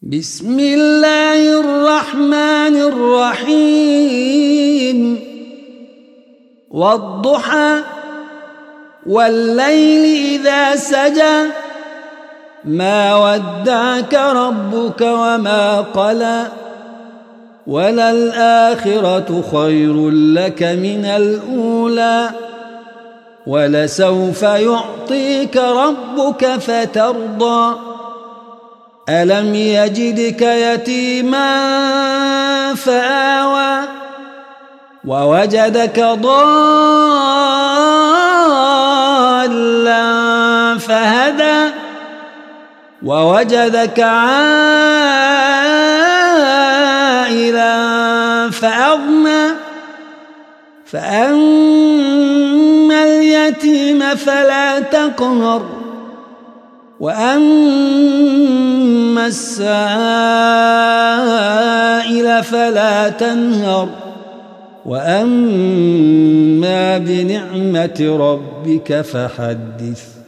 بسم الله الرحمن الرحيم والضحى والليل إذا سجى ما ودعك ربك وما قلى وللآخرة خير لك من الأولى ولسوف يعطيك ربك فترضى ألم يجدك يتيما فآوى ووجدك ضالا فهدى ووجدك عائلا فأغنى فأما اليتيم فلا تقهر وأما السائل فلا تنهر وأما بنعمة ربك فحدث.